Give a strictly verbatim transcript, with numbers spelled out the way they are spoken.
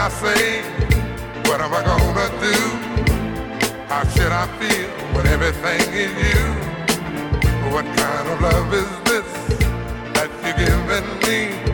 I say? What am I gonna do? How should I feel when everything is you? What kind of love is this that you're giving me?